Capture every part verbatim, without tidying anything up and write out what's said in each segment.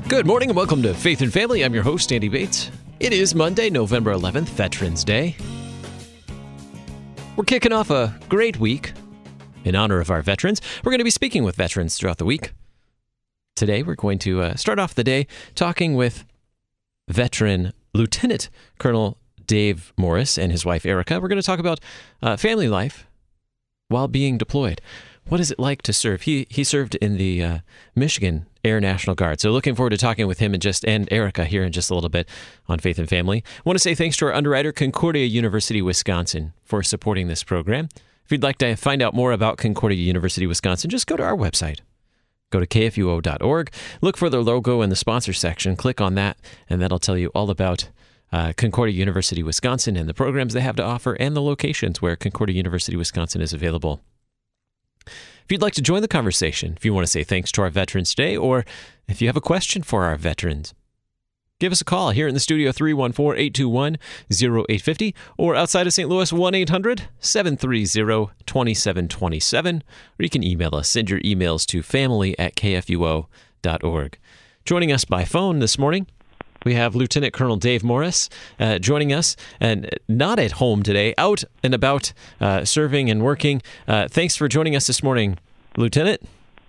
Good morning and welcome to Faith and Family. I'm your host, Andy Bates. It is Monday, November eleventh, Veterans Day. We're kicking off a great week in honor of our veterans. We're going to be speaking with veterans throughout the week. Today, we're going to uh, start off the day talking with veteran Lieutenant Colonel Dave Morris and his wife, Erica. We're going to talk about uh, family life while being deployed. What is it like to serve? He he served in the uh, Michigan Air National Guard. So looking forward to talking with him and just and Erica here in just a little bit on Faith and Family. I want to say thanks to our underwriter, Concordia University, Wisconsin, for supporting this program. If you'd like to find out more about Concordia University, Wisconsin, just go to our website. Go to K F U O dot org, look for their logo in the sponsor section, click on that, and that'll tell you all about uh, Concordia University, Wisconsin, and the programs they have to offer and the locations where Concordia University, Wisconsin is available. If you'd like to join the conversation, if you want to say thanks to our veterans today, or if you have a question for our veterans, give us a call here in the studio, three one four, eight two one, zero eight five zero, or outside of Saint Louis, one eight hundred, seven three zero, two seven two seven, or you can email us. Send your emails to family at K F U O dot org. Joining us by phone this morning, we have Lieutenant Colonel Dave Morris uh, joining us, and not at home today, out and about uh, serving and working. Uh, thanks for joining us this morning, Lieutenant.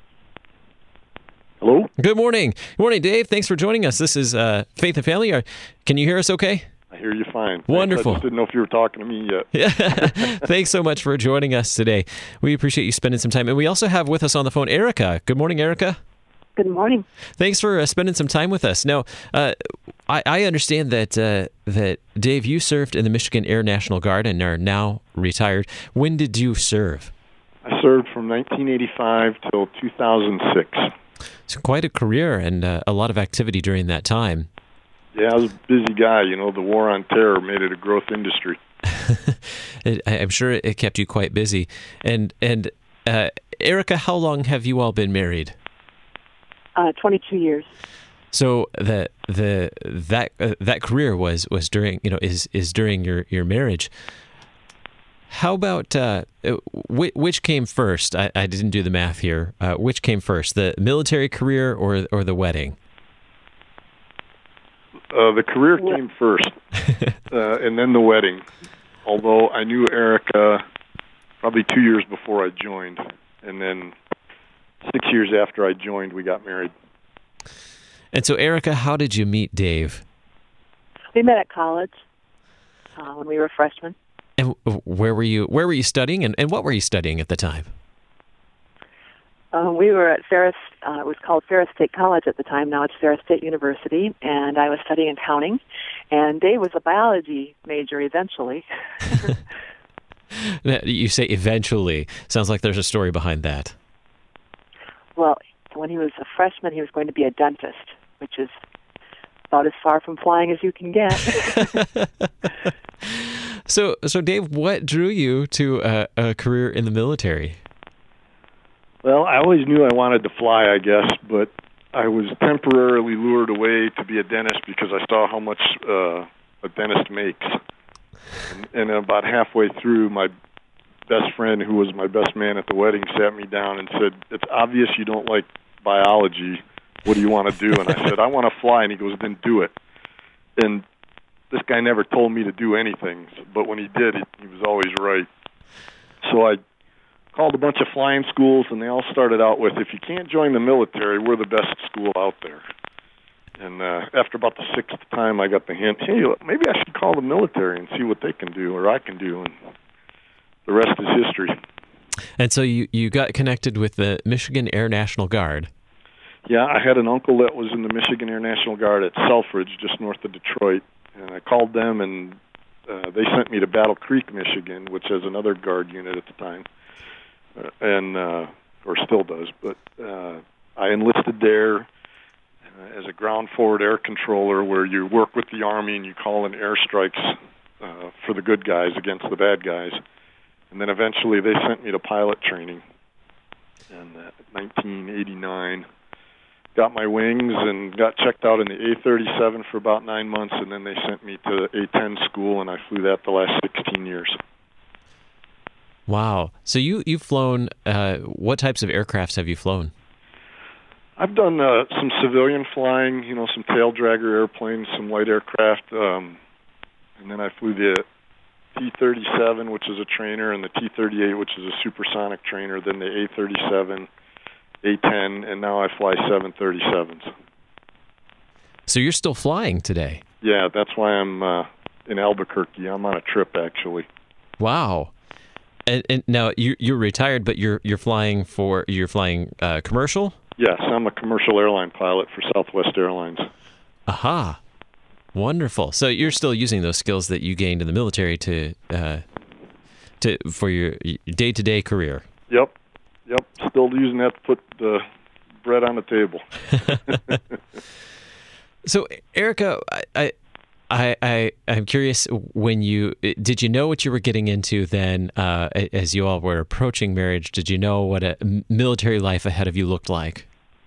Hello? Good morning. Good morning, Dave. Thanks for joining us. This is uh, Faith and Family. Are, can you hear us okay? I hear you fine. Wonderful. I just didn't know if you were talking to me yet. Yeah. Thanks so much for joining us today. We appreciate you spending some time. And we also have with us on the phone Erica. Good morning, Erica. Good morning. Thanks for uh, spending some time with us. Now, uh, I, I understand that uh, that Dave, you served in the Michigan Air National Guard and are now retired. When did you serve? I served from nineteen eighty-five till two thousand six. It's quite a career and uh, a lot of activity during that time. Yeah, I was a busy guy. You know, the war on terror made it a growth industry. it, I'm sure it kept you quite busy. And and uh, Erica, how long have you all been married? Uh, twenty-two years. So the the that uh, that career was was during you know is is during your, your marriage. How about uh, which, which came first? I, I didn't do the math here. Uh, which came first, the military career or or the wedding? Uh, the career came first, uh, and then the wedding. Although I knew Erica probably two years before I joined, and then six years after I joined, we got married. And so, Erica, how did you meet Dave? We met at college uh, when we were freshmen. And where were you? Where were you studying, and, and what were you studying at the time? Uh, we were at Ferris. Uh, it was called Ferris State College at the time. Now it's Ferris State University, and I was studying accounting. And Dave was a biology major eventually. You say eventually. Sounds like there's a story behind that. Well, when he was a freshman, he was going to be a dentist, which is about as far from flying as you can get. so, so Dave, what drew you to a, a career in the military? Well, I always knew I wanted to fly, I guess, but I was temporarily lured away to be a dentist because I saw how much uh, a dentist makes. And, and about halfway through, my best friend, who was my best man at the wedding, sat me down and said, "It's obvious you don't like biology. What do you want to do?" And I said, "I want to fly." And he goes, "Then do it." And this guy never told me to do anything, but when he did, he, he was always right. So I called a bunch of flying schools, and they all started out with, "If you can't join the military, we're the best school out there." And uh, after about the sixth time, I got the hint, hey, maybe I should call the military and see what they can do or I can do. And the rest is history. And so you, you got connected with the Michigan Air National Guard. Yeah, I had an uncle that was in the Michigan Air National Guard at Selfridge, just north of Detroit. And I called them, and uh, they sent me to Battle Creek, Michigan, which has another Guard unit at the time, uh, and uh, or still does. But uh, I enlisted there uh, as a ground forward air controller, where you work with the Army and you call in airstrikes uh, for the good guys against the bad guys. And then eventually they sent me to pilot training in uh, nineteen eighty-nine. Got my wings and got checked out in the A thirty-seven for about nine months, and then they sent me to the A ten school, and I flew that the last sixteen years. Wow. So you, you've flown, uh, what types of aircrafts have you flown? I've done uh, some civilian flying, you know, some tail dragger airplanes, some light aircraft, um, and then I flew the T thirty-seven, which is a trainer, and the T thirty-eight, which is a supersonic trainer, then the A thirty-seven, A ten, and now I fly seven thirty-sevens. So you're still flying today? Yeah, that's why I'm uh, in Albuquerque. I'm on a trip, actually. Wow. And, and now you, you're retired, but you're you're flying for you're flying uh, commercial? Yes, I'm a commercial airline pilot for Southwest Airlines. Aha. Wonderful. So you're still using those skills that you gained in the military to uh, to for your day-to-day career. Yep. Yep. Still using that to put the bread on the table. So, Erica, I, I, I, I'm curious. When you did you know what you were getting into then? Uh, as you all were approaching marriage, did you know what a military life ahead of you looked like?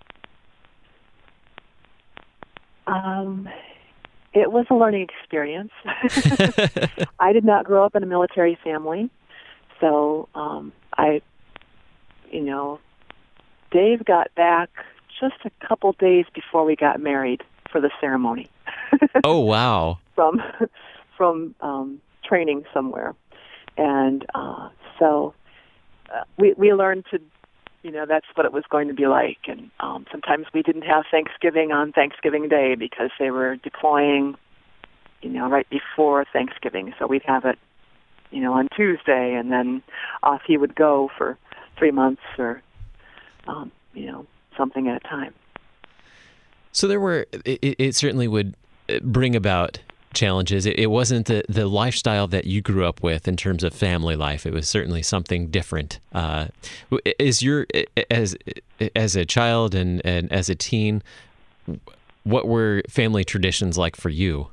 Um, it was a learning experience. I did not grow up in a military family, so um, I, you know, Dave got back just a couple days before we got married for the ceremony. Oh, wow. from from um, training somewhere. And uh, so uh, we we learned to, you know, that's what it was going to be like. And um, sometimes we didn't have Thanksgiving on Thanksgiving Day because they were deploying, you know, right before Thanksgiving. So we'd have it, you know, on Tuesday, and then off he would go for three months or, um, you know, something at a time. So there were, it, it certainly would bring about challenges. It, it wasn't the, the lifestyle that you grew up with in terms of family life. It was certainly something different. Uh, is your, as as a child and, and as a teen, what were family traditions like for you?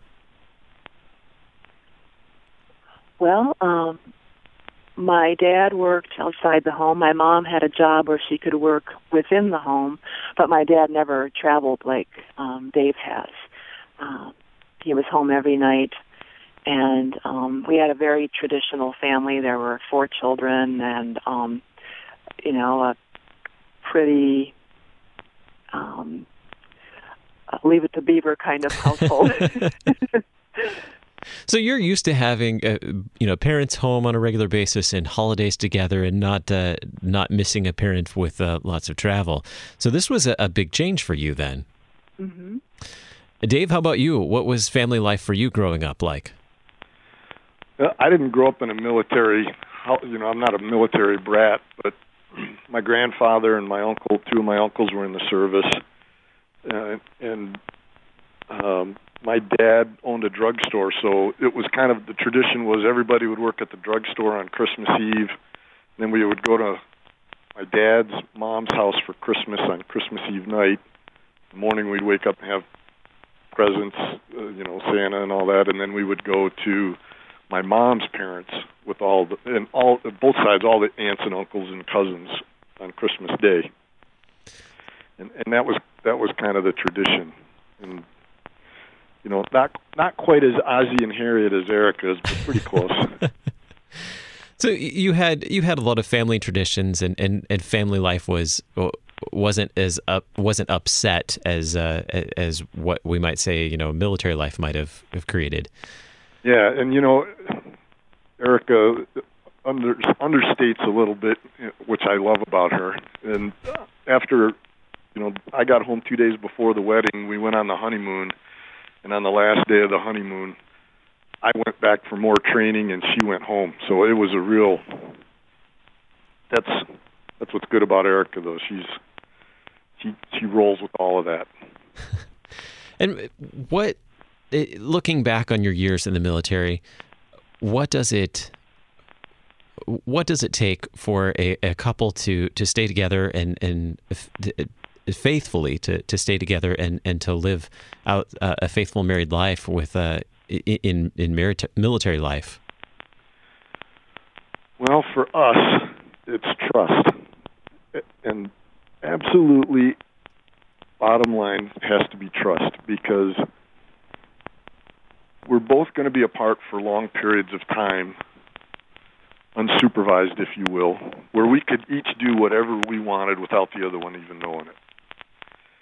Well, um, my dad worked outside the home. My mom had a job where she could work within the home, but my dad never traveled like um, Dave has. Um, he was home every night, and um, we had a very traditional family. There were four children and, um, you know, a pretty um, leave it to Beaver kind of household. So you're used to having, uh, you know, parents home on a regular basis and holidays together, and not uh, not missing a parent with uh, lots of travel. So this was a, a big change for you then. Mm-hmm. Dave, how about you? What was family life for you growing up like? I didn't grow up in a military, you know, I'm not a military brat, but my grandfather and my uncle, two of my uncles were in the service, uh, and um, my dad owned a drugstore, so it was kind of, the tradition was everybody would work at the drugstore on Christmas Eve. Then we would go to my dad's mom's house for Christmas on Christmas Eve night. In the morning we'd wake up and have presents, uh, you know, Santa and all that, and then we would go to my mom's parents with all the, and all, both sides, all the aunts and uncles and cousins on Christmas Day. And and that was that was kind of the tradition. And you know, not not quite as Ozzie and Harriet as Erica's, but pretty close. So you had you had a lot of family traditions, and, and, and family life was wasn't as up wasn't upset as uh, as what we might say, you know, military life might have, have created. Yeah, and you know, Erica under, understates a little bit, which I love about her. And after, you know, I got home two days before the wedding. We went on the honeymoon. And on the last day of the honeymoon, I went back for more training, and she went home. So it was a real. That's that's what's good about Erica, though. She's she she rolls with all of that. And what, looking back on your years in the military, what does it what does it take for a, a couple to, to stay together and and faithfully to, to stay together and, and to live out uh, a faithful married life with uh, in in merit- military life? Well, for us, it's trust, and absolutely, bottom line has to be trust, because we're both going to be apart for long periods of time, unsupervised, if you will, where we could each do whatever we wanted without the other one even knowing it.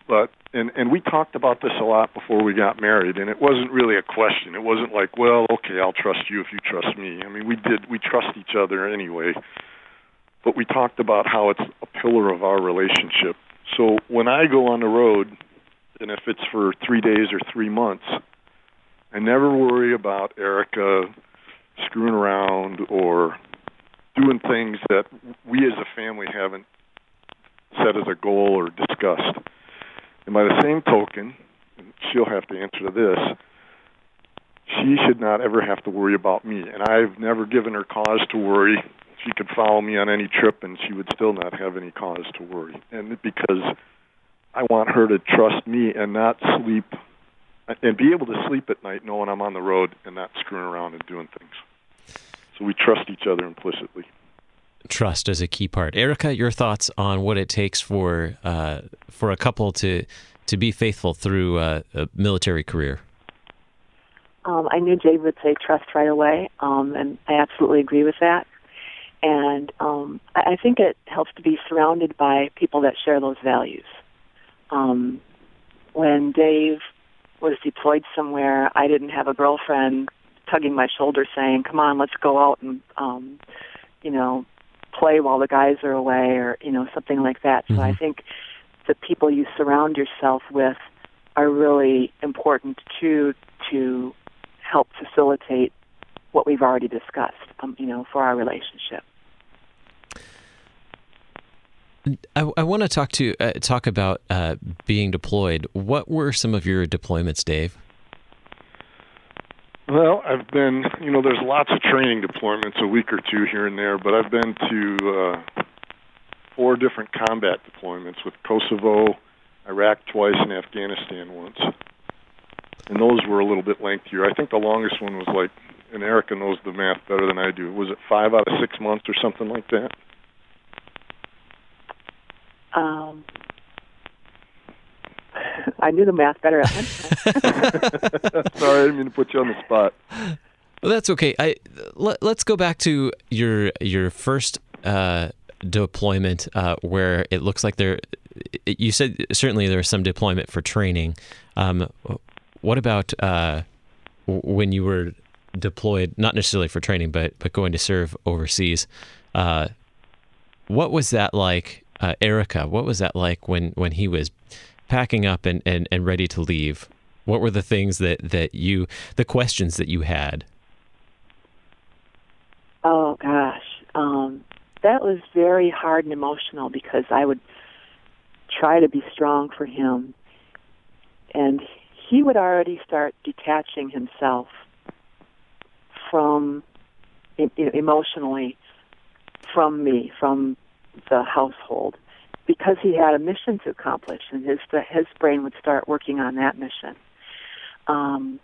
But and and we talked about this a lot before we got married, and it wasn't really a question. It wasn't like, well, okay, I'll trust you if you trust me. I mean, we did we trust each other anyway. But we talked about how it's a pillar of our relationship. So when I go on the road, and if it's for three days or three months, I never worry about Erica screwing around or doing things that we as a family haven't set as a goal or discussed. And by the same token, and she'll have to answer to this, she should not ever have to worry about me. And I've never given her cause to worry. She could follow me on any trip, and she would still not have any cause to worry. And because I want her to trust me and not sleep, and be able to sleep at night knowing I'm on the road and not screwing around and doing things. So we trust each other implicitly. Trust is a key part. Erica, your thoughts on what it takes for uh, for a couple to to be faithful through uh, a military career? Um, I knew Dave would say trust right away, um, and I absolutely agree with that. And um, I, I think it helps to be surrounded by people that share those values. Um, when Dave was deployed somewhere, I didn't have a girlfriend tugging my shoulder saying, come on, let's go out and, um, you know, play while the guys are away, or, you know, something like that. Mm-hmm. So I think the people you surround yourself with are really important too, to help facilitate what we've already discussed, um, you know, for our relationship. I, I want to talk to uh, talk about uh, being deployed. What were some of your deployments, Dave? Well, I've been, you know, there's lots of training deployments, a week or two here and there, but I've been to uh, four different combat deployments with Kosovo, Iraq twice, and Afghanistan once. And those were a little bit lengthier. I think the longest one was like, and Erica knows the math better than I do, was it five out of six months or something like that? Um, I knew the math better at one time. Sorry, I didn't mean to put you on the spot. Well, that's okay. I let, let's go back to your your first uh, deployment, uh, where it looks like there. You said certainly there was some deployment for training. Um, what about uh, when you were deployed? Not necessarily for training, but but going to serve overseas. Uh, what was that like? Uh, Erica, what was that like when, when he was packing up and, and, and ready to leave? What were the things that, that you, the questions that you had? Oh, gosh. Um, that was very hard and emotional because I would try to be strong for him. And he would already start detaching himself from, emotionally, from me, from the household, because he had a mission to accomplish, and his his brain would start working on that mission. Um,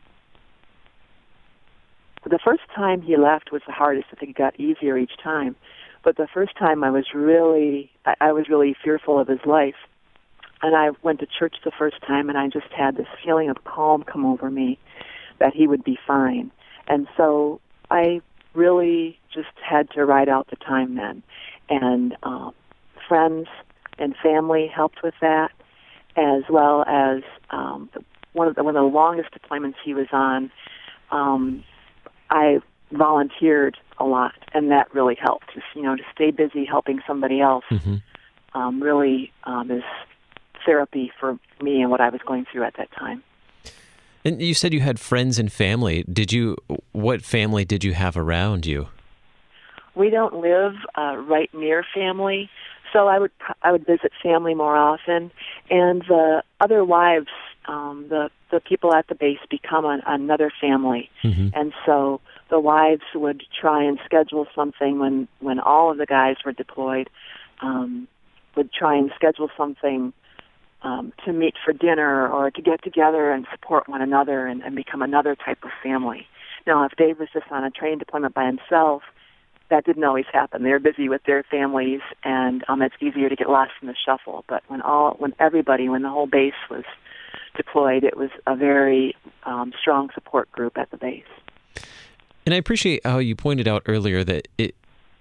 the first time he left was the hardest. I think it got easier each time, but the first time I was really I, I was really fearful of his life, and I went to church the first time, and I just had this feeling of calm come over me that he would be fine, and so I really just had to ride out the time then. And um, friends and family helped with that, as well as um, one of the one of the longest deployments he was on. Um, I volunteered a lot, and that really helped. Just, you know, to stay busy helping somebody else, mm-hmm. um, really um, is therapy for me and what I was going through at that time. And you said you had friends and family. Did you? What family did you have around you? We don't live uh, right near family, so I would I would visit family more often, and the other wives, um, the the people at the base, become an, another family, mm-hmm. and so the wives would try and schedule something when when all of the guys were deployed, um, would try and schedule something um, to meet for dinner or to get together and support one another and, and become another type of family. Now, if Dave was just on a training deployment by himself, that didn't always happen. They're busy with their families, and um, it's easier to get lost in the shuffle. But when all, when everybody, when the whole base was deployed, it was a very um, strong support group at the base. And I appreciate how you pointed out earlier that it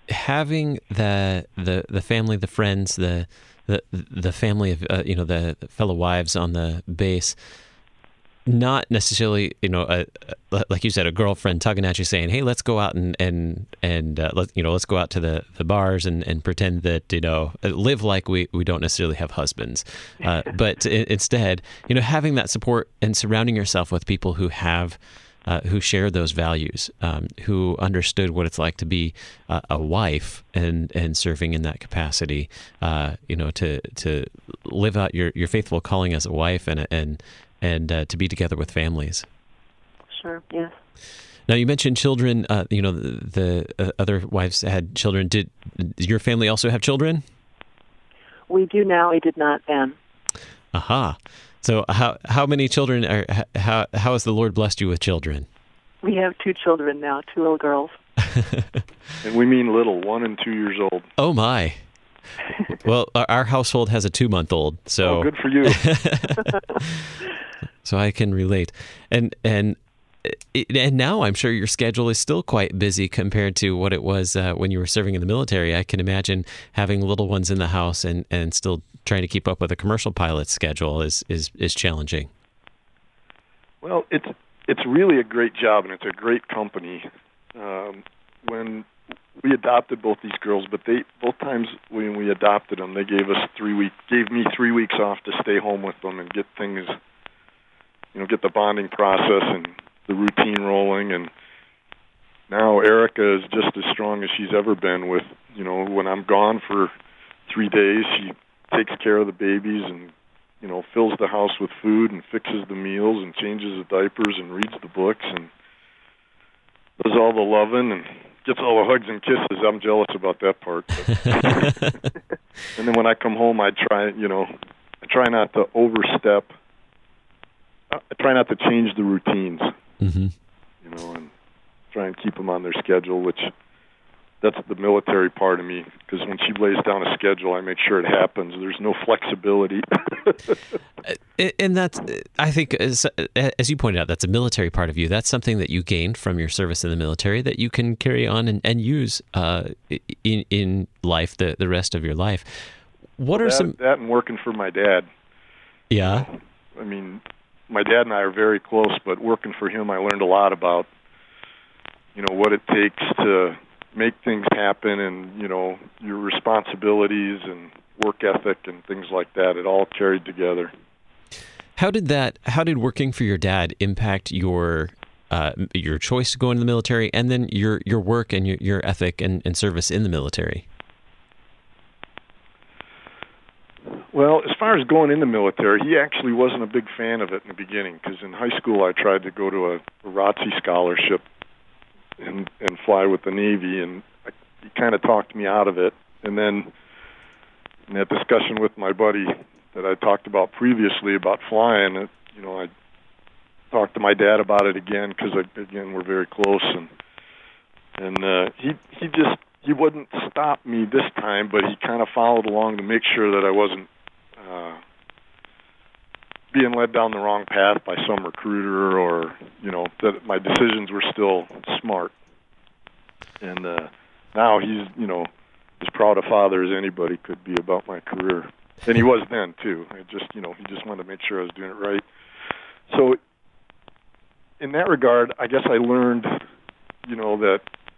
having the the the family, the friends, the the the family of uh, you know the fellow wives on the base, not necessarily you know a, a, like you said, a girlfriend tugging at you saying, "Hey, let's go out and and and uh, let you know let's go out to the, the bars and, and pretend that you know live like we, we don't necessarily have husbands," uh, but I- instead you know having that support and surrounding yourself with people who have. Uh, who share those values, um, who understood what it's like to be uh, a wife and, and serving in that capacity, uh, you know, to to live out your, your faithful calling as a wife and and and uh, to be together with families. Sure. Yes. Now you mentioned children. Uh, you know, the, the uh, other wives had children. Did your family also have children? We do now. We did not then. Aha. So how how many children are how how has the Lord blessed you with children? We have two children now, two little girls. And we mean little, one and two years old. Oh my! Well, our, our household has a two-month-old, so oh, good for you. So I can relate. And and and now I'm sure your schedule is still quite busy compared to what it was uh, when you were serving in the military. I can imagine having little ones in the house and, and still trying to keep up with a commercial pilot's schedule is, is, is challenging. Well, it's it's really a great job, and it's a great company. Um, when we adopted both these girls, but they both times when we adopted them, they gave us three week gave me three weeks off to stay home with them and get things, you know, get the bonding process and the routine rolling. And now Erica is just as strong as she's ever been. With you know, when I'm gone for three days, she takes care of the babies and you know fills the house with food and fixes the meals and changes the diapers and reads the books and does all the loving and gets all the hugs and kisses. I'm jealous about that part. And then when I come home, I try, you know, I try not to overstep. I try not to change the routines, mm-hmm. you know, and try and keep them on their schedule, which that's the military part of me, because when she lays down a schedule, I make sure it happens. There's no flexibility. And that's, I think, as, as you pointed out, that's a military part of you. That's something that you gained from your service in the military that you can carry on and, and use uh, in in life, the, the rest of your life. What well, are that, some... That and working for my dad. Yeah? You know, I mean, my dad and I are very close, but working for him, I learned a lot about, you know, what it takes to make things happen and, you know, your responsibilities and work ethic and things like that. It all carried together. How did that, how did working for your dad impact your uh, your choice to go into the military and then your, your work and your, your ethic and, and service in the military? Well, as far as going in the military, he actually wasn't a big fan of it in the beginning, because in high school I tried to go to a, a R O T C scholarship and and fly with the Navy, and I, he kind of talked me out of it. And then in that discussion with my buddy that I talked about previously about flying, it, you know, I talked to my dad about it again, because again we're very close, and and uh, he he just he wouldn't stop me this time, but he kind of followed along to make sure that I wasn't uh, being led down the wrong path by some recruiter, or you know that my decisions were still smart. And uh, now he's you know as proud a father as anybody could be about my career, and he was then too. I just you know he just wanted to make sure I was doing it right. So in that regard, I guess I learned you know that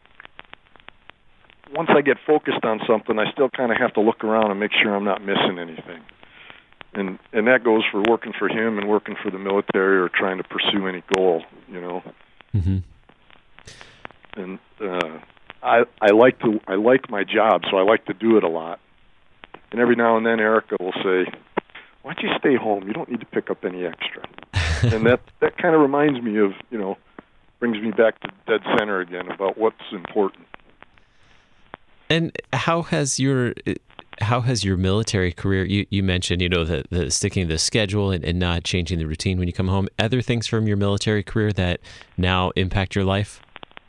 once I get focused on something, I still kind of have to look around and make sure I'm not missing anything. And and that goes for working for him and working for the military or trying to pursue any goal, you know. Mm-hmm. And uh, I I like to I like my job, so I like to do it a lot. And every now and then, Erica will say, "Why don't you stay home? You don't need to pick up any extra." And that that kind of reminds me of you know, brings me back to dead center again about what's important. And how has your how has your military career? You, you mentioned you know the, the sticking to the schedule and, and not changing the routine when you come home. Other things from your military career that now impact your life?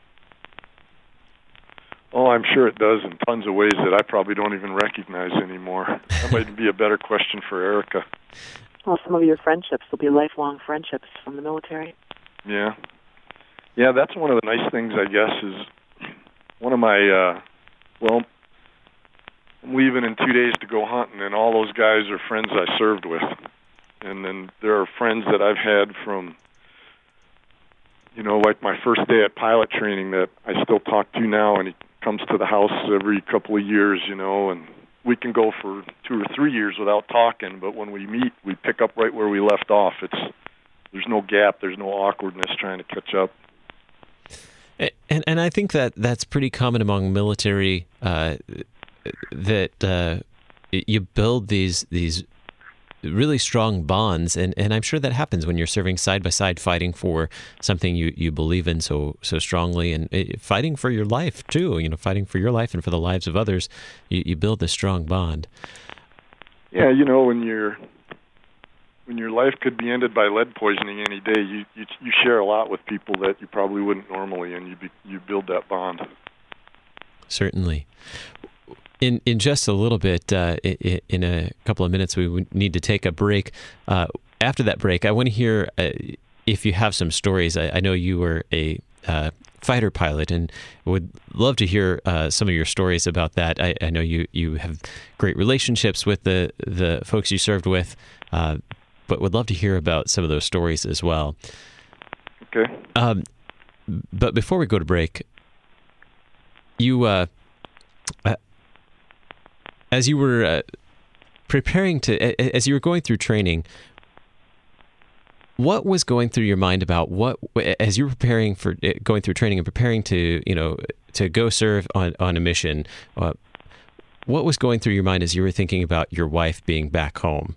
Oh, I'm sure it does in tons of ways that I probably don't even recognize anymore. That might be a better question for Erica. Well, some of your friendships will be lifelong friendships from the military. Yeah, yeah. That's one of the nice things, I guess, is one of my. Uh, well, I'm leaving in two days to go hunting, and all those guys are friends I served with. And then there are friends that I've had from, you know, like my first day at pilot training that I still talk to now, and he comes to the house every couple of years, you know, and we can go for two or three years without talking, but when we meet, we pick up right where we left off. It's there's no gap, there's no awkwardness trying to catch up. And and I think that that's pretty common among military, uh, that uh, you build these these really strong bonds, and, and I'm sure that happens when you're serving side by side, fighting for something you, you believe in so so strongly, and uh, fighting for your life too. You know, fighting for your life and for the lives of others. You, you build this strong bond. Yeah, you know, when you're when your life could be ended by lead poisoning any day, you you, you share a lot with people that you probably wouldn't normally, and you be, you build that bond. Certainly. In in just a little bit, uh, in, in a couple of minutes, we need to take a break. Uh, after that break, I want to hear uh, if you have some stories. I, I know you were a uh, fighter pilot, and would love to hear uh, some of your stories about that. I, I know you, you have great relationships with the, the folks you served with, uh, but would love to hear about some of those stories as well. Okay. Um, but before we go to break, you... Uh, uh, As you were uh, preparing to, as you were going through training, what was going through your mind about what, as you were preparing for going through training and preparing to, you know, to go serve on, on a mission, uh, what was going through your mind as you were thinking about your wife being back home?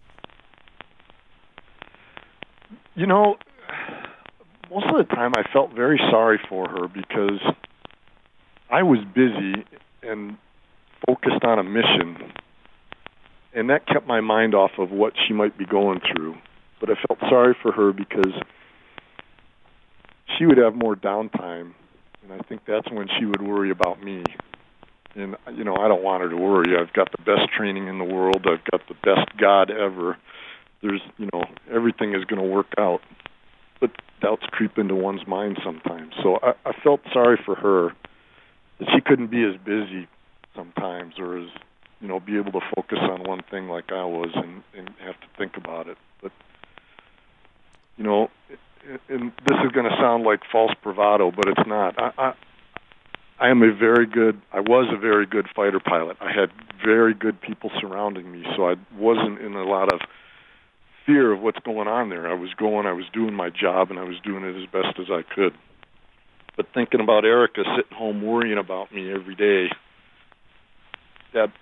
You know, most of the time I felt very sorry for her because I was busy and focused on a mission, and that kept my mind off of what she might be going through. But I felt sorry for her because she would have more downtime, and I think that's when she would worry about me. And, you know, I don't want her to worry. I've got the best training in the world. I've got the best God ever. There's, you know, everything is going to work out. But doubts creep into one's mind sometimes. So I, I felt sorry for her that she couldn't be as busy sometimes, or as, you know, be able to focus on one thing like I was and, and have to think about it. But, you know, and this is going to sound like false bravado, but it's not. I, I I am a very good, I was a very good fighter pilot. I had very good people surrounding me, so I wasn't in a lot of fear of what's going on there. I was going, I was doing my job, and I was doing it as best as I could. But thinking about Erica sitting home worrying about me every day, that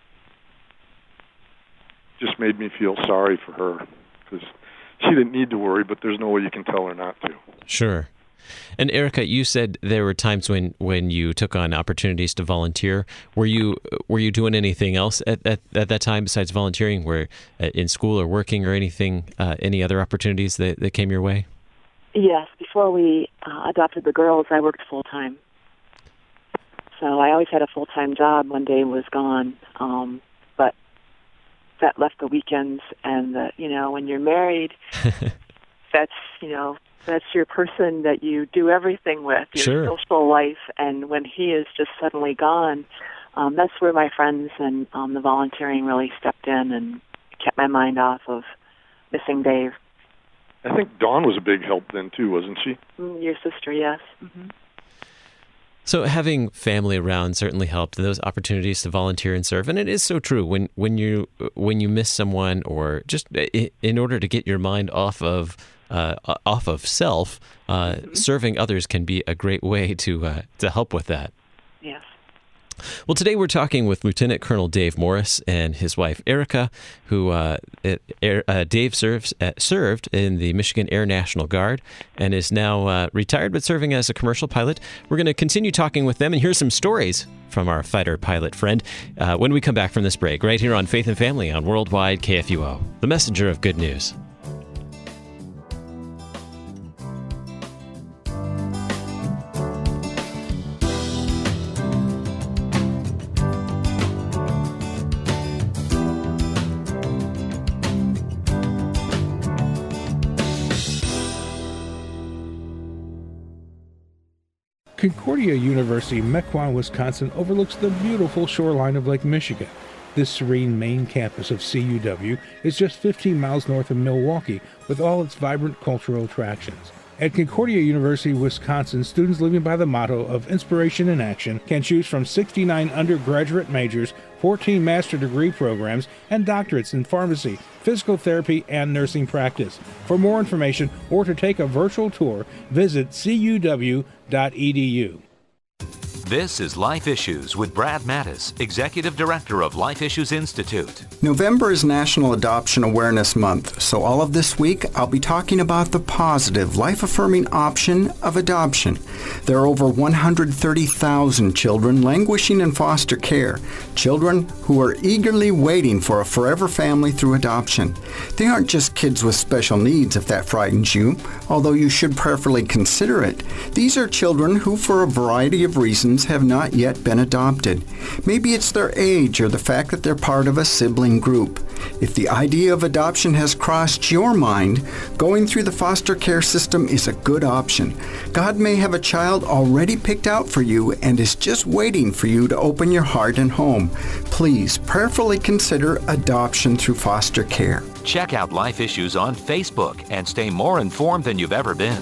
just made me feel sorry for her, because she didn't need to worry, but there's no way you can tell her not to. Sure. And Erica, you said there were times when, when you took on opportunities to volunteer. Were you were you doing anything else at, at, at that time besides volunteering? Were uh, in school or working or anything, uh, any other opportunities that, that came your way? Yes. Before we uh, adopted the girls, I worked full-time. So I always had a full-time job when Dave was gone, um, but that left the weekends. And, the, you know, when you're married, that's, you know, that's your person that you do everything with, your sure. social life. And when he is just suddenly gone, um, that's where my friends and um, the volunteering really stepped in and kept my mind off of missing Dave. I think Dawn was a big help then, too, wasn't she? Mm, your sister, yes. Mm-hmm. So having family around certainly helped, those opportunities to volunteer and serve. And it is so true. When when you when you miss someone, or just in order to get your mind off of uh, off of self, uh, mm-hmm. serving others can be a great way to uh, to help with that. Yes. Well, today we're talking with Lieutenant Colonel Dave Morris and his wife Erica, who uh, Air, uh, Dave serves uh, served in the Michigan Air National Guard and is now uh, retired but serving as a commercial pilot. We're going to continue talking with them and hear some stories from our fighter pilot friend uh, when we come back from this break, right here on Faith and Family on Worldwide K F U O, the messenger of good news. Concordia University, Mequon, Wisconsin overlooks the beautiful shoreline of Lake Michigan. This serene main campus of C U W is just fifteen miles north of Milwaukee, with all its vibrant cultural attractions. At Concordia University, Wisconsin, students living by the motto of inspiration in action can choose from sixty-nine undergraduate majors, fourteen master degree programs, and doctorates in pharmacy, physical therapy, and nursing practice. For more information or to take a virtual tour, visit c u w dot e d u. This is Life Issues with Brad Mattis, Executive Director of Life Issues Institute. November is National Adoption Awareness Month, so all of this week I'll be talking about the positive, life-affirming option of adoption. There are over one hundred thirty thousand children languishing in foster care, children who are eagerly waiting for a forever family through adoption. They aren't just kids with special needs, if that frightens you, although you should prayerfully consider it. These are children who, for a variety of reasons, have not yet been adopted. Maybe it's their age or the fact that they're part of a sibling group. If the idea of adoption has crossed your mind, going through the foster care system is a good option. God may have a child already picked out for you and is just waiting for you to open your heart and home. Please prayerfully consider adoption through foster care. Check out Life Issues on Facebook and stay more informed than you've ever been.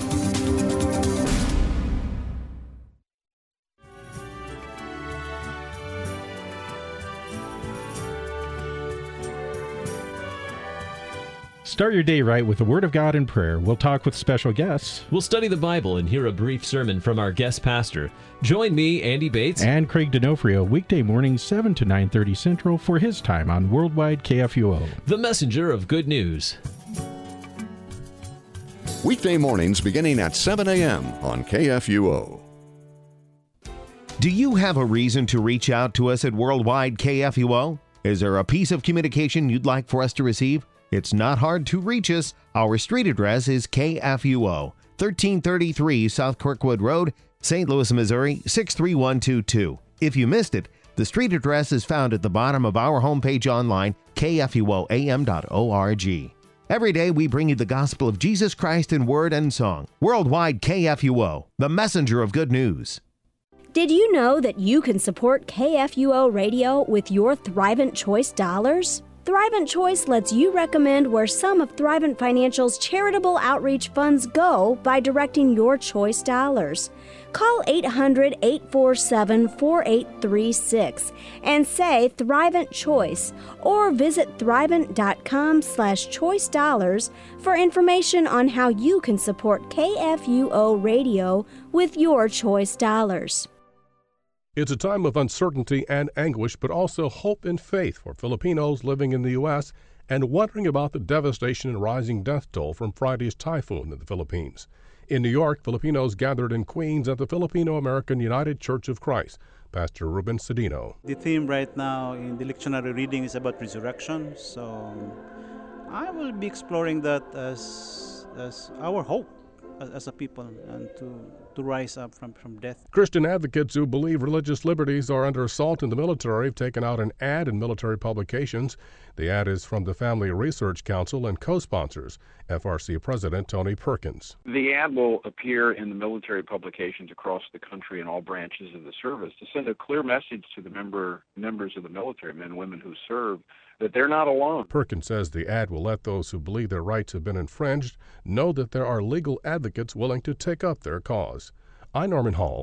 Start your day right with the Word of God and prayer. We'll talk with special guests. We'll study the Bible and hear a brief sermon from our guest pastor. Join me, Andy Bates, and Craig D'Onofrio, weekday mornings seven to nine thirty Central for his time on Worldwide K F U O. The messenger of good news. Weekday mornings beginning at seven a.m. on K F U O. Do you have a reason to reach out to us at Worldwide K F U O? Is there a piece of communication you'd like for us to receive? It's not hard to reach us. Our street address is K F U O, thirteen thirty-three South Kirkwood Road, Saint Louis, Missouri, six three one two two. If you missed it, the street address is found at the bottom of our homepage online, k f u o a m dot org. Every day we bring you the gospel of Jesus Christ in word and song. Worldwide K F U O, the messenger of good news. Did you know that you can support K F U O Radio with your Thrivent Choice dollars? Thrivent Choice lets you recommend where some of Thrivent Financial's charitable outreach funds go by directing your choice dollars. Call eight hundred, eight four seven, four eight three six and say Thrivent Choice, or visit thrivent.com slash choice dollars for information on how you can support K F U O Radio with your choice dollars. It's a time of uncertainty and anguish, but also hope and faith for Filipinos living in the U S and wondering about the devastation and rising death toll from Friday's typhoon in the Philippines. In New York, Filipinos gathered in Queens at the Filipino-American United Church of Christ. Pastor Ruben Cedino. The theme right now in the lectionary reading is about resurrection, so I will be exploring that as, as our hope as, as a people, and to to rise up from, from death. Christian advocates who believe religious liberties are under assault in the military have taken out an ad in military publications. The ad is from the Family Research Council and co-sponsors, F R C President Tony Perkins. The ad will appear in the military publications across the country in all branches of the service to send a clear message to the member members of the military, men and women who serve, that they're not alone. Perkins says the ad will let those who believe their rights have been infringed know that there are legal advocates willing to take up their cause. I'm Norman Hall.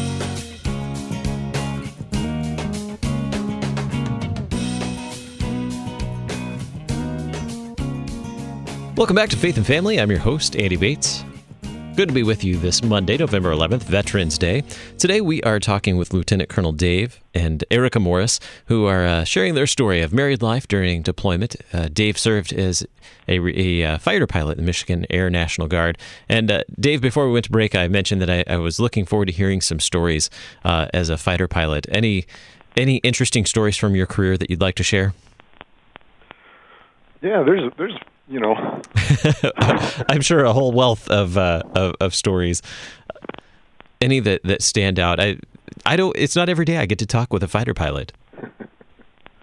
Welcome back to Faith and Family. I'm your host, Andy Bates. Good to be with you this Monday, November eleventh, Veterans Day. Today we are talking with Lieutenant Colonel Dave and Erica Morris, who are uh, sharing their story of married life during deployment. Uh, Dave served as a, a uh, fighter pilot in the Michigan Air National Guard. And uh, Dave, before we went to break, I mentioned that I, I was looking forward to hearing some stories uh, as a fighter pilot. Any any interesting stories from your career that you'd like to share? Yeah, there's there's. You know, I'm sure a whole wealth of, uh, of of stories. Any that, that stand out? I I don't. It's not every day I get to talk with a fighter pilot.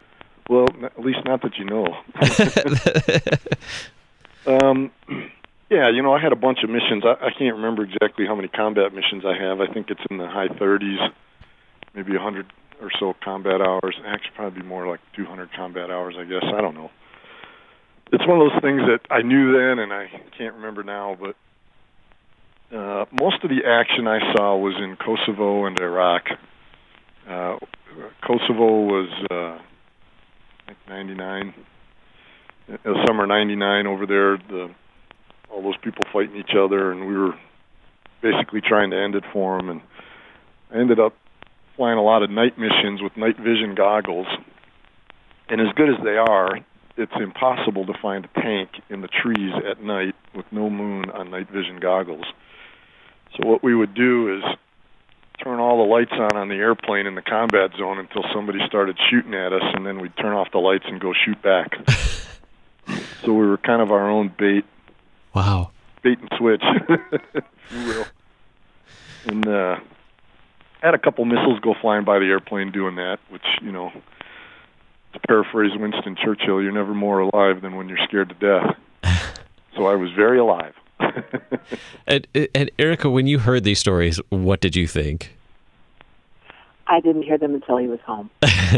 Well, at least not that you know. um, Yeah, you know, I had a bunch of missions. I, I can't remember exactly how many combat missions I have. I think it's in the high thirties, maybe a hundred or so combat hours. Actually, probably more like two hundred combat hours, I guess. I don't know. It's one of those things that I knew then and I can't remember now, but uh, most of the action I saw was in Kosovo and Iraq. Uh, Kosovo was uh, like ninety-nine, uh, summer ninety-nine over there. The all those people fighting each other, and we were basically trying to end it for them. And I ended up flying a lot of night missions with night vision goggles. And as good as they are, it's impossible to find a tank in the trees at night with no moon on night vision goggles. So what we would do is turn all the lights on on the airplane in the combat zone until somebody started shooting at us, and then we'd turn off the lights and go shoot back. So we were kind of our own bait. Wow. Bait and switch, if you will. And uh, had a couple missiles go flying by the airplane doing that, which, you know, to paraphrase Winston Churchill, you're never more alive than when you're scared to death. So I was very alive. and, and Erica, when you heard these stories, what did you think? I didn't hear them until he was home.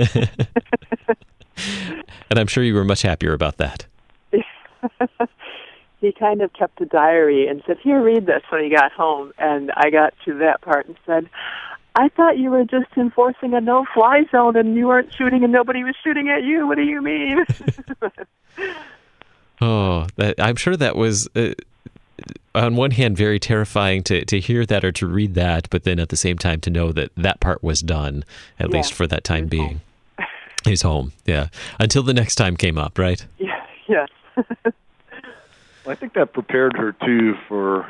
And I'm sure you were much happier about that. He kind of kept a diary and said, here, read this, when he got home. And I got to that part and said, I thought you were just enforcing a no-fly zone and you weren't shooting and nobody was shooting at you. What do you mean? Oh, that, I'm sure that was, uh, on one hand, very terrifying to, to hear that or to read that, but then at the same time to know that that part was done, at yeah. least for that time He's being. Home. He's home, yeah. Until the next time came up, right? Yeah, yes. I think that prepared her, too, for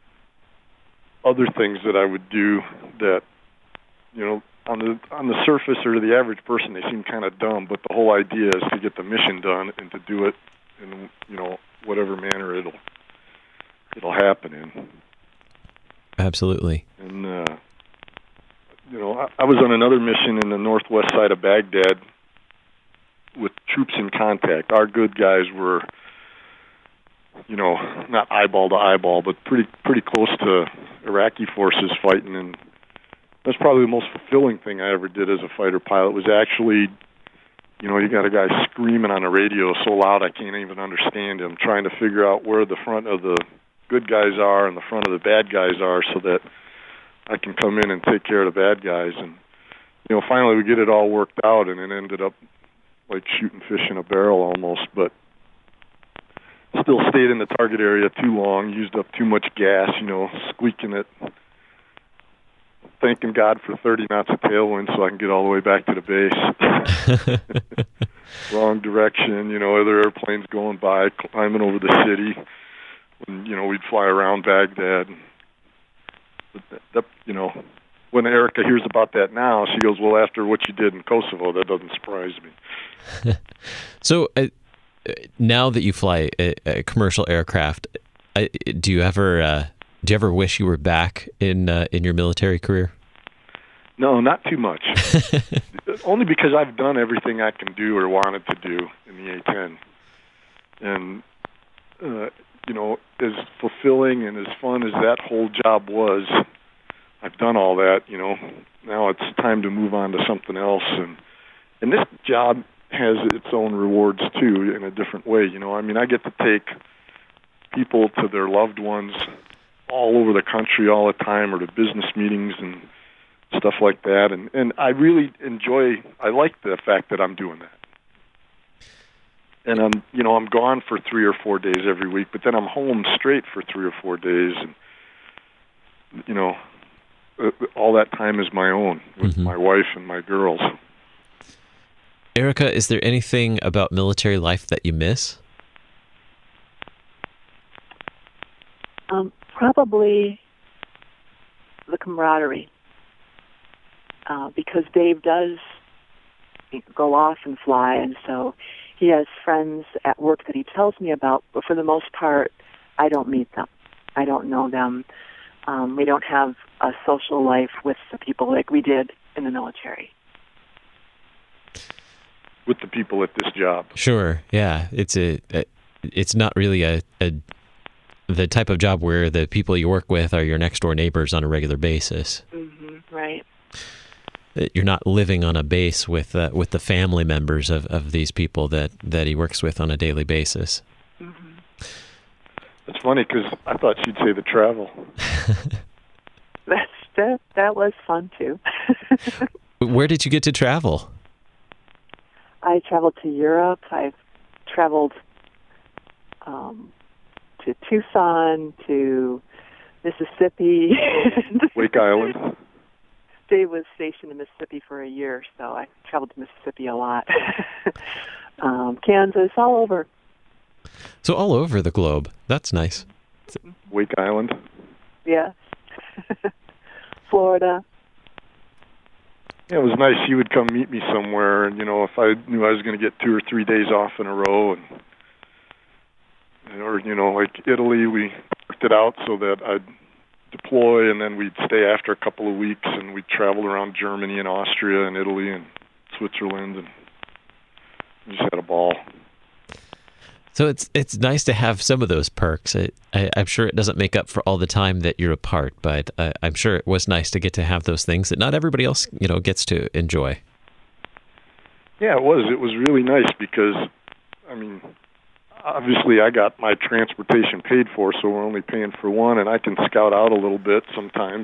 other things that I would do that, you know, on the on the surface or to the average person, they seem kind of dumb, but the whole idea is to get the mission done and to do it in, you know, whatever manner it'll it'll happen in. Absolutely. And, uh, you know, I, I was on another mission in the northwest side of Baghdad with troops in contact. Our good guys were, you know, not eyeball to eyeball, but pretty pretty close to Iraqi forces fighting. And that's probably the most fulfilling thing I ever did as a fighter pilot, was actually, you know, you got a guy screaming on the radio so loud I can't even understand him, trying to figure out where the front of the good guys are and the front of the bad guys are so that I can come in and take care of the bad guys. And, you know, finally we get it all worked out, and it ended up like shooting fish in a barrel almost, but still stayed in the target area too long, used up too much gas, you know, squeaking it, thanking God for thirty knots of tailwind so I can get all the way back to the base. Wrong direction, you know, other airplanes going by, climbing over the city. When, you know, we'd fly around Baghdad. But that, that, you know, when Erica hears about that now, she goes, well, after what you did in Kosovo, that doesn't surprise me. So, uh, now that you fly a, a commercial aircraft, uh, do you ever uh, do you ever wish you were back in uh, in your military career? No, not too much. Only because I've done everything I can do or wanted to do in the A ten, and uh, you know, as fulfilling and as fun as that whole job was, I've done all that. You know, now it's time to move on to something else, and and this job has its own rewards too in a different way. You know, I mean, I get to take people to their loved ones all over the country all the time, or to business meetings and stuff like that. And, and I really enjoy, I like the fact that I'm doing that. And I'm, you know, I'm gone for three or four days every week, but then I'm home straight for three or four days. And, you know, all that time is my own with mm-hmm. my wife and my girls. Erica, is there anything about military life that you miss? Um, probably the camaraderie, uh, because Dave does go off and fly, and so he has friends at work that he tells me about, but for the most part, I don't meet them. I don't know them. Um, we don't have a social life with the people like we did in the military. With the people at this job. Sure, yeah. It's a, a it's not really a, a the type of job where the people you work with are your next door neighbors on a regular basis. Mm-hmm, right. You're not living on a base with uh, with the family members of, of these people that, that he works with on a daily basis. Mm-hmm. It's funny because I thought she'd say the travel. That's, that, that was fun, too. Where did you get to travel? I traveled to Europe. I've traveled um, to Tucson, to Mississippi. Wake Island. Dave was stationed in Mississippi for a year, so I traveled to Mississippi a lot. um, Kansas, all over. So all over the globe. That's nice. Wake Island. Yes. Florida. Yeah, it was nice. He would come meet me somewhere, and you know, if I knew I was going to get two or three days off in a row, and, and or you know, like Italy, we worked it out so that I'd deploy, and then we'd stay after a couple of weeks, and we'd travel around Germany and Austria and Italy and Switzerland, and we just had a ball. So it's it's nice to have some of those perks. I, I, I'm sure it doesn't make up for all the time that you're apart, but uh, I'm sure it was nice to get to have those things that not everybody else, you know, gets to enjoy. Yeah, it was. It was really nice because, I mean, obviously I got my transportation paid for, so we're only paying for one, and I can scout out a little bit sometimes.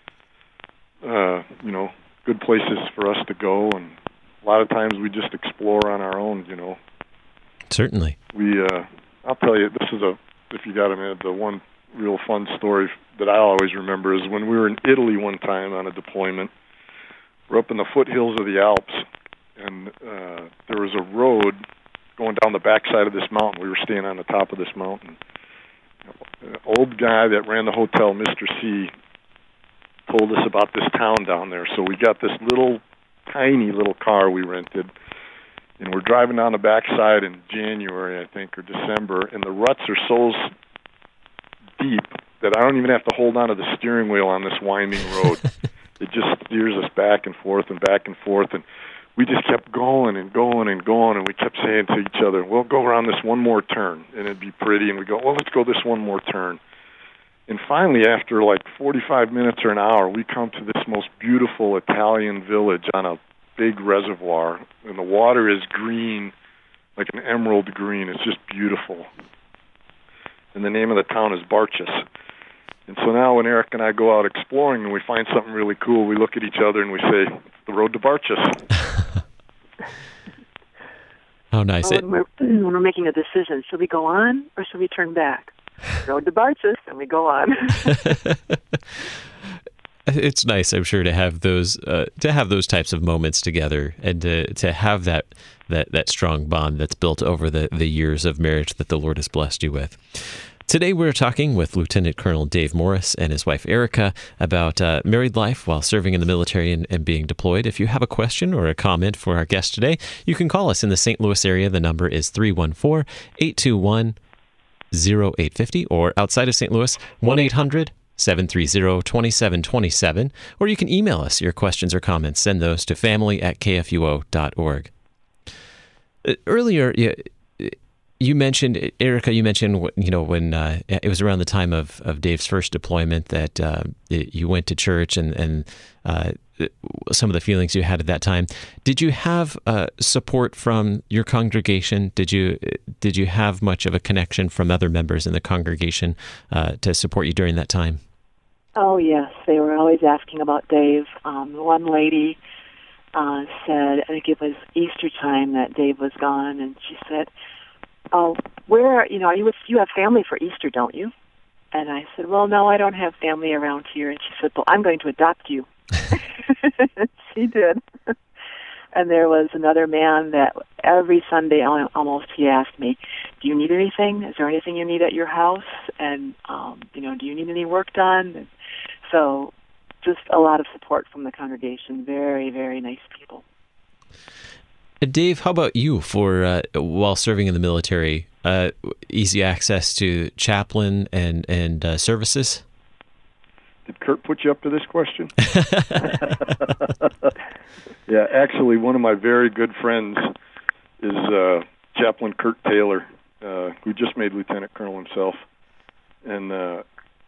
Uh, you know, good places for us to go, and a lot of times we just explore on our own, you know. Certainly. We, uh, I'll tell you, this is a, if you got a minute, the one real fun story that I always remember is when we were in Italy one time on a deployment. We're up in the foothills of the Alps, and uh, there was a road going down the backside of this mountain. We were staying on the top of this mountain. An old guy that ran the hotel, Mister C, told us about this town down there. So we got this little, tiny little car we rented, and we're driving down the backside in January, I think, or December, and the ruts are so deep that I don't even have to hold on to the steering wheel on this winding road. It just steers us back and forth and back and forth, and we just kept going and going and going, and we kept saying to each other, we'll go around this one more turn, and it'd be pretty, and we go, well, let's go this one more turn. And finally, after like forty-five minutes or an hour, we come to this most beautiful Italian village on a big reservoir, and the water is green, like an emerald green. It's just beautiful. And the name of the town is Barchas. And so now when Eric and I go out exploring and we find something really cool, we look at each other and we say, it's the road to Barchas. How nice. Well, when, we're, when we're making a decision, should we go on or should we turn back? Road to Barchas, and we go on. It's nice, I'm sure, to have those uh, to have those types of moments together, and to to have that that that strong bond that's built over the the years of marriage that the Lord has blessed you with. Today we're talking with Lieutenant Colonel Dave Morris and his wife Erica about uh, married life while serving in the military and, and being deployed. If you have a question or a comment for our guest today, you can call us in the Saint Louis area. The number is three one four, eight two one, zero eight five zero, or outside of Saint Louis, one eight hundred, seven three zero, two seven two seven, or you can email us your questions or comments. Send those to family at k f u o dot org. Earlier, you, you mentioned, Erica, you mentioned, you know, when uh, it was around the time of, of Dave's first deployment that uh, you went to church and, and uh, some of the feelings you had at that time. Did you have uh, support from your congregation? Did you did you have much of a connection from other members in the congregation uh, to support you during that time? Oh, yes. They were always asking about Dave. Um, one lady uh, said, I think it was Easter time that Dave was gone, and she said, oh, where, you know, you, you have family for Easter, don't you? And I said, well, no, I don't have family around here. And she said, well, I'm going to adopt you. She did. And there was another man that every Sunday almost he asked me, do you need anything? Is there anything you need at your house? And, um, you know, do you need any work done? And so just a lot of support from the congregation. Very, very nice people. Dave, how about you for uh, while serving in the military? Uh, easy access to chaplain and, and uh, services? Did Kurt put you up to this question? Yeah, actually, one of my very good friends is uh, Chaplain Kurt Taylor, uh, who just made Lieutenant Colonel himself. and uh,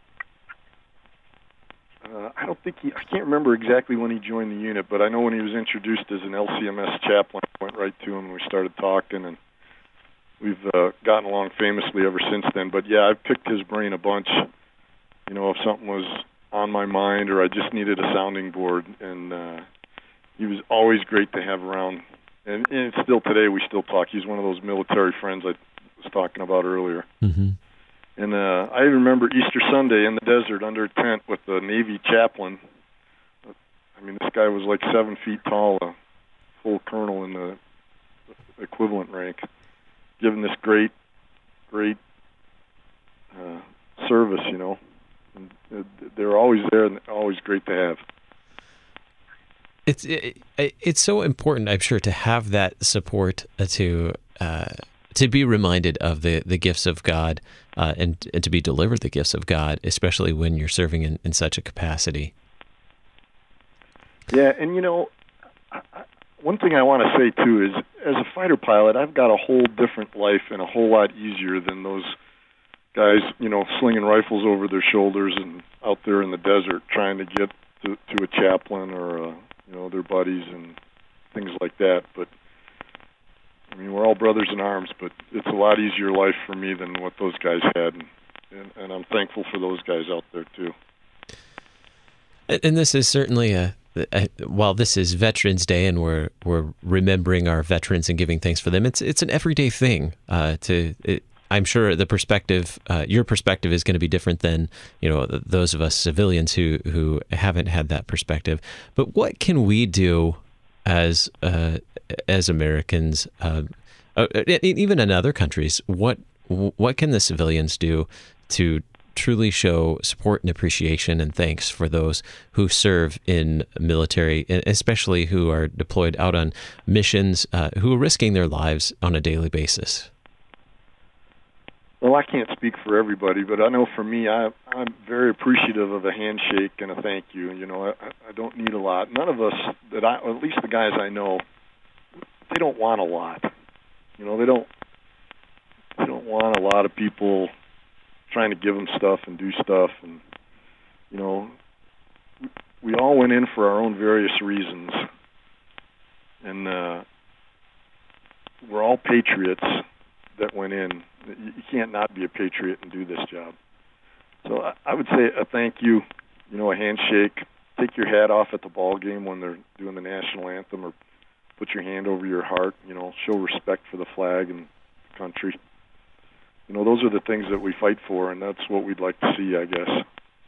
uh, I don't think he, I can't remember exactly when he joined the unit, but I know when he was introduced as an L C M S chaplain, I went right to him and we started talking, and we've uh, gotten along famously ever since then. But yeah, I've picked his brain a bunch, you know, if something was on my mind or I just needed a sounding board, and uh, he was always great to have around. And, and still today, we still talk. He's one of those military friends I was talking about earlier. Mm-hmm. And uh, I remember Easter Sunday in the desert under a tent with the Navy chaplain. I mean, this guy was like seven feet tall, a full colonel in the equivalent rank, giving this great, great uh, service, you know. And they're always there and always great to have. It's it, it's so important, I'm sure, to have that support, uh, to uh, to be reminded of the, the gifts of God, uh, and and to be delivered the gifts of God, especially when you're serving in, in such a capacity. Yeah, and you know, I, I, one thing I want to say too is, as a fighter pilot, I've got a whole different life and a whole lot easier than those guys, you know, slinging rifles over their shoulders and out there in the desert trying to get to, to a chaplain or a, you know, their buddies and things like that. But, I mean, we're all brothers in arms, but it's a lot easier life for me than what those guys had, and, and, and I'm thankful for those guys out there, too. And this is certainly a, a while this is Veterans Day and we're we're remembering our veterans and giving thanks for them, it's it's an everyday thing. Uh, to it, I'm sure the perspective, uh, your perspective is going to be different than, you know, those of us civilians who, who haven't had that perspective. But what can we do as uh, as Americans, uh, uh, even in other countries? What what can the civilians do to truly show support and appreciation and thanks for those who serve in military, especially who are deployed out on missions, uh, who are risking their lives on a daily basis? Well, I can't speak for everybody, but I know for me, I, I'm very appreciative of a handshake and a thank you. You know, I, I don't need a lot. None of us, that I, or at least the guys I know, they don't want a lot. You know, they don't. They don't want a lot of people trying to give them stuff and do stuff. And you know, we all went in for our own various reasons, and uh, we're all patriots that went in. You can't not be a patriot and do this job. So I, I would say a thank you, you know, a handshake. Take your hat off at the ball game when they're doing the national anthem, or put your hand over your heart. You know, show respect for the flag and the country. You know, those are the things that we fight for, and that's what we'd like to see, I guess.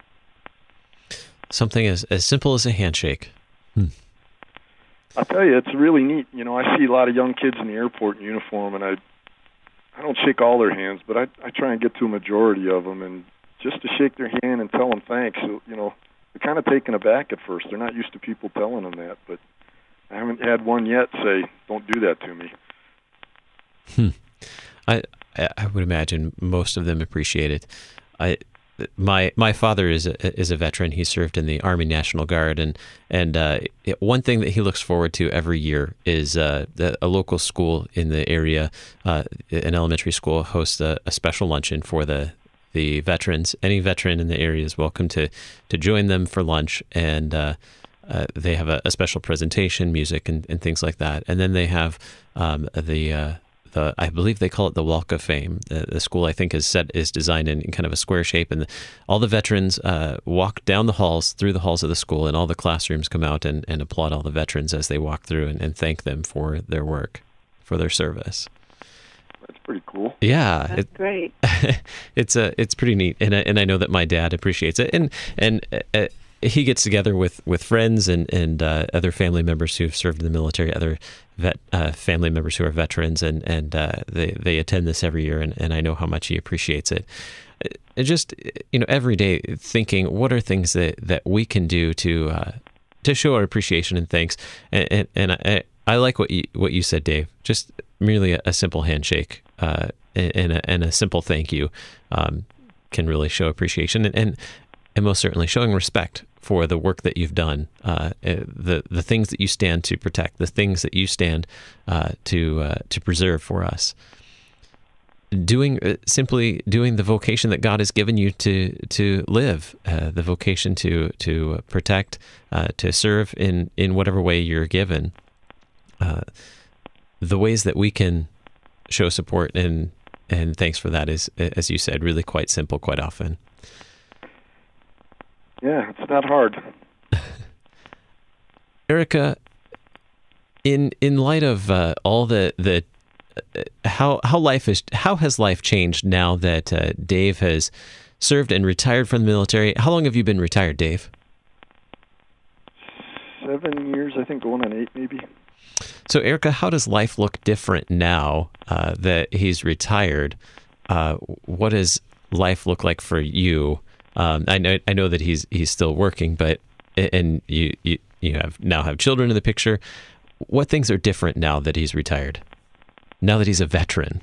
Something as as simple as a handshake. Hmm. I'll tell you, it's really neat. You know, I see a lot of young kids in the airport in uniform, and I I don't shake all their hands, but I, I try and get to a majority of them, and just to shake their hand and tell them thanks. You know, they're kind of taken aback at first. They're not used to people telling them that, but I haven't had one yet say, "Don't do that to me." Hmm. I I would imagine most of them appreciate it. I my my father is a, is a veteran. He served in the Army National Guard, and and uh, one thing that he looks forward to every year is uh, the, a local school in the area, uh, an elementary school, hosts a, a special luncheon for the the veterans. Any veteran in the area is welcome to to join them for lunch, and uh, uh, they have a, a special presentation, music, and, and things like that. And then they have um, the uh, The, I believe they call it the Walk of Fame. The, the school, I think, is set is designed in, in kind of a square shape, and the, all the veterans uh, walk down the halls, through the halls of the school, and all the classrooms come out and, and applaud all the veterans as they walk through and, and thank them for their work, for their service. That's pretty cool. Yeah, that's it, great. it's a it's pretty neat, and I, and I know that my dad appreciates it, and and. Uh, he gets together with, with friends and, and uh, other family members who've served in the military, other vet uh, family members who are veterans, and, and uh, they, they attend this every year, and, and I know how much he appreciates it. It just, you know, every day thinking, what are things that, that we can do to uh, to show our appreciation and thanks? And, and, and I, I like what you, what you said, Dave, just merely a, a simple handshake uh, and, a, and a simple thank you um, can really show appreciation, and, and, and most certainly showing respect for the work that you've done, uh, the the things that you stand to protect, the things that you stand uh, to uh, to preserve for us. doing uh, simply doing the vocation that God has given you to to live, uh, the vocation to to protect, uh, to serve in in whatever way you're given. Uh, the ways that we can show support and and thanks for that is, as you said, really quite simple quite often. Yeah, it's not hard. Erica, in in light of uh, all the the uh, how how life is how has life changed now that uh, Dave has served and retired from the military? How long have you been retired, Dave? Seven years, I think, going on eight, maybe. So, Erica, how does life look different now uh, that he's retired? Uh, what does life look like for you? Um, I know I know that he's he's still working, but and you you. You have now have children in the picture. What things are different now that he's retired? Now that he's a veteran?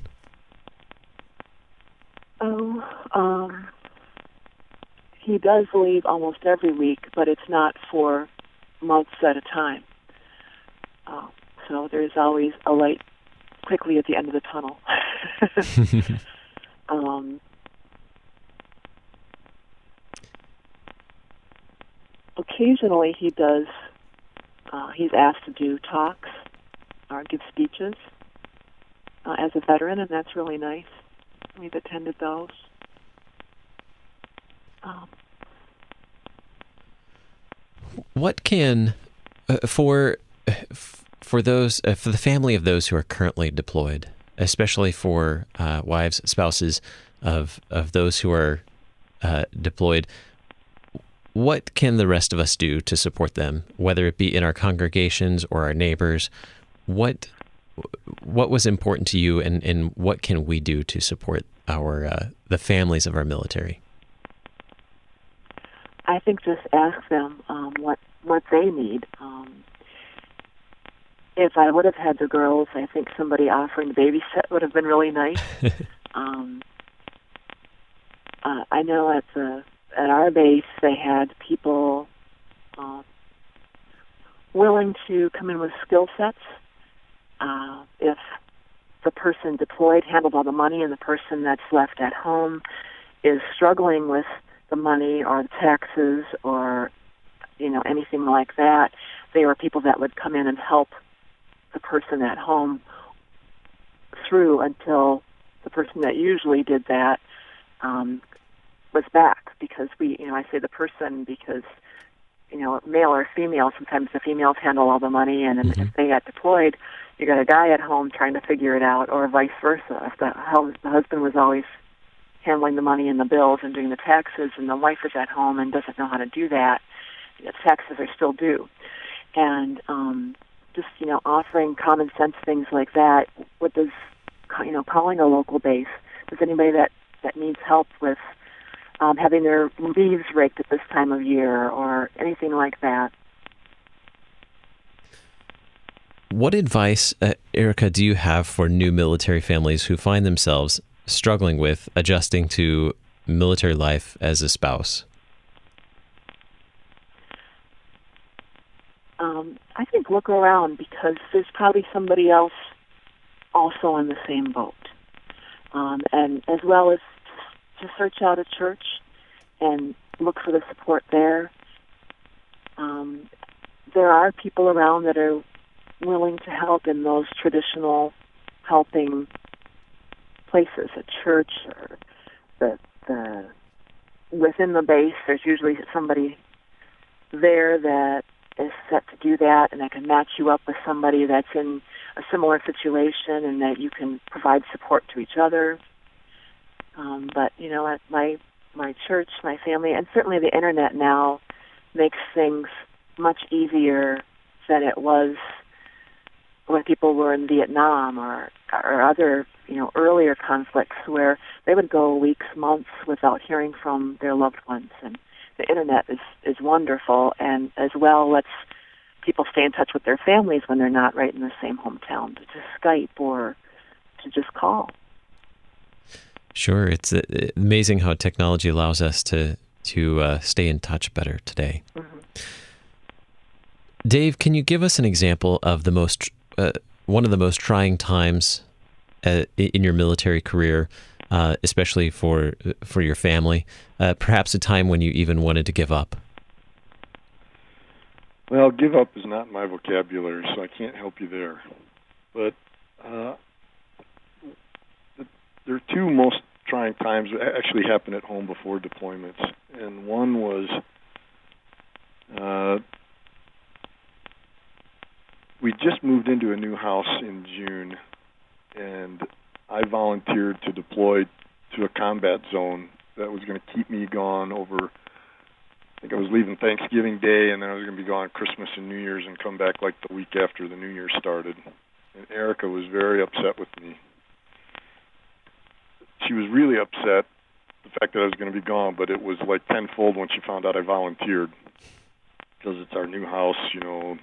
Oh, um, he does leave almost every week, but it's not for months at a time. Uh, so there's always a light quickly at the end of the tunnel. um, occasionally he does, uh, he's asked to do talks or give speeches uh, as a veteran, and that's really nice. We've attended those. Um, what can, uh, for for those, uh, for the family of those who are currently deployed, especially for uh, wives, spouses of, of those who are uh, deployed, what can the rest of us do to support them, whether it be in our congregations or our neighbors? What what was important to you, and, and what can we do to support our uh, the families of our military? I think just ask them um, what what they need. Um, if I would have had the girls, I think somebody offering to babysit would have been really nice. um, uh, I know at the At our base, they had people uh, willing to come in with skill sets. Uh, if the person deployed handled all the money and the person that's left at home is struggling with the money or the taxes or, you know, anything like that, they were people that would come in and help the person at home through until the person that usually did that um, was back, because we, you know, I say the person because, you know, male or female, sometimes the females handle all the money, and mm-hmm. if they got deployed, you got a guy at home trying to figure it out, or vice versa. If the, the husband was always handling the money and the bills and doing the taxes, and the wife is at home and doesn't know how to do that, the taxes are still due. And um, just, you know, offering common sense things like that. What does, you know, calling a local base? Does anybody that, that needs help with Um, having their leaves raked at this time of year or anything like that. What advice, uh, Erica, do you have for new military families who find themselves struggling with adjusting to military life as a spouse? Um, I think look around, because there's probably somebody else also in the same boat. Um, and as well as to search out a church and look for the support there. Um, there are people around that are willing to help in those traditional helping places, a church or the, the within the base. There's usually somebody there that is set to do that, and that can match you up with somebody that's in a similar situation, and that you can provide support to each other. Um, but, you know, at my my church, my family, and certainly the Internet now makes things much easier than it was when people were in Vietnam or or other, you know, earlier conflicts where they would go weeks, months without hearing from their loved ones. And the Internet is, is wonderful, and as well lets people stay in touch with their families when they're not right in the same hometown, to just Skype or to just call. Sure. It's uh, amazing how technology allows us to to uh, stay in touch better today. Mm-hmm. Dave, can you give us an example of the most uh, one of the most trying times uh, in your military career, uh, especially for for your family? Uh, perhaps a time when you even wanted to give up? Well, give up is not in my vocabulary, so I can't help you there. But uh, the, there are two most trying times that actually happened at home before deployments. And one was uh, we just moved into a new house in June, and I volunteered to deploy to a combat zone that was going to keep me gone over, I think I was leaving Thanksgiving Day, and then I was going to be gone Christmas and New Year's and come back like the week after the New Year started. And Erica was very upset with me. She was really upset, the fact that I was going to be gone, but it was like tenfold when she found out I volunteered, because it's our new house, you know,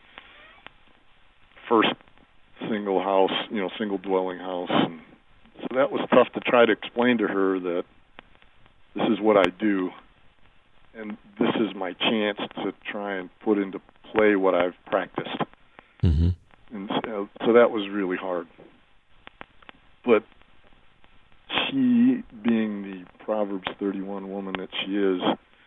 first single house, you know, single dwelling house. And so that was tough to try to explain to her that this is what I do, and this is my chance to try and put into play what I've practiced. Mm-hmm. And so, so that was really hard. But she, being the Proverbs thirty-one woman that she is,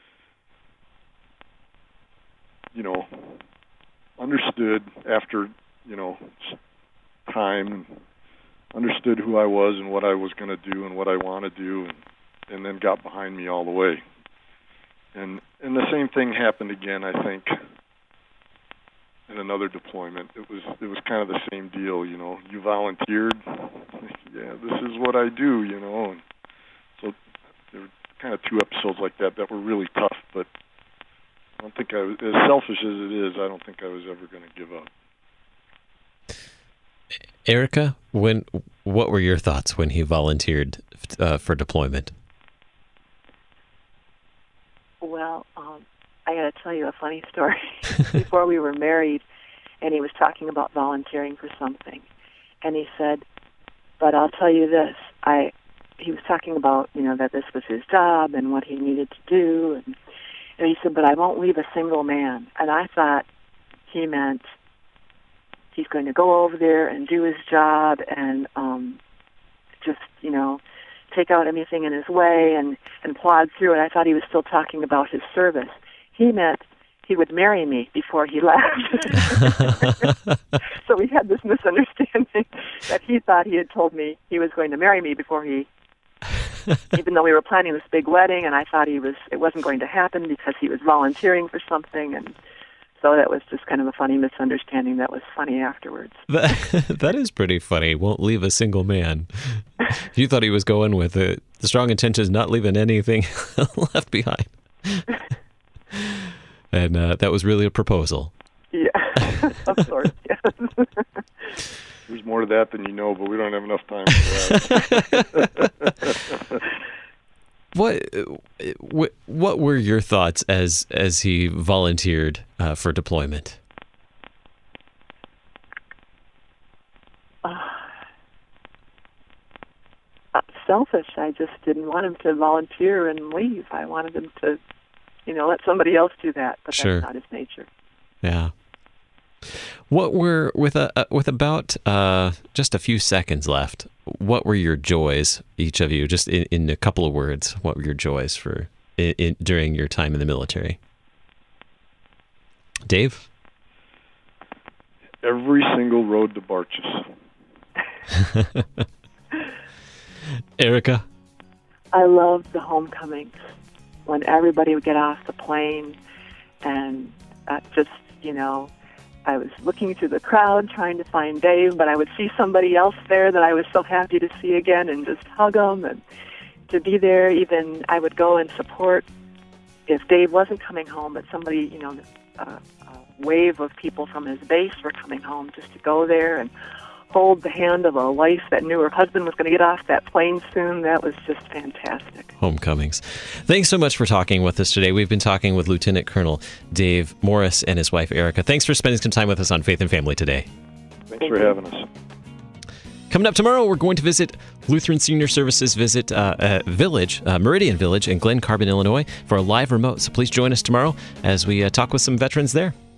you know, understood after, you know, time, understood who I was and what I was going to do and what I want to do, and, and then got behind me all the way. And and the same thing happened again, I think, in another deployment. It was it was kind of the same deal, you know. You volunteered, yeah, this is what I do, you know. And so there were kind of two episodes like that that were really tough, but I don't think I was, as selfish as it is, I don't think I was ever going to give up. Erica, when what were your thoughts when he volunteered uh, for deployment? Well, um, I got to tell you a funny story. Before we were married, and he was talking about volunteering for something, and he said, "But I'll tell you this." I he was talking about, you know, that this was his job and what he needed to do, and, and he said, "But I won't leave a single man." And I thought he meant he's going to go over there and do his job and um, just, you know, take out anything in his way and, and plod through it. I thought he was still talking about his service. He meant he would marry me before he left. So we had this misunderstanding that he thought he had told me he was going to marry me before he, even though we were planning this big wedding, and I thought he was, it wasn't going to happen because he was volunteering for something, and so that was just kind of a funny misunderstanding that was funny afterwards. That, that is pretty funny. Won't leave a single man. You thought he was going with it. The strong intention is not leaving anything left behind. And uh, that was really a proposal. Yeah, of course, yes. There's more to that than you know, but we don't have enough time for that. What what were your thoughts as as he volunteered uh, for deployment? Uh, selfish. I just didn't want him to volunteer and leave. I wanted him to, you know, let somebody else do that. But sure. That's not his nature. Yeah. What were with a uh, with about uh, just a few seconds left? What were your joys, each of you, just in, in a couple of words? What were your joys for in, in, during your time in the military? Dave? Every single road to Barches. Erica? I loved the homecomings when everybody would get off the plane and uh, just, you know, I was looking through the crowd trying to find Dave, but I would see somebody else there that I was so happy to see again and just hug them and to be there. Even I would go and support if Dave wasn't coming home, but somebody, you know, a, a wave of people from his base were coming home, just to go there and hold the hand of a wife that knew her husband was going to get off that plane soon. That was just fantastic. Homecomings. Thanks so much for talking with us today. We've been talking with Lieutenant Colonel Dave Morris and his wife, Erica. Thanks for spending some time with us on Faith and Family today. Thanks for having us. Coming up tomorrow, we're going to visit Lutheran Senior Services Visit uh, uh, Village, uh, Meridian Village in Glen Carbon, Illinois, for a live remote. So please join us tomorrow as we uh, talk with some veterans there.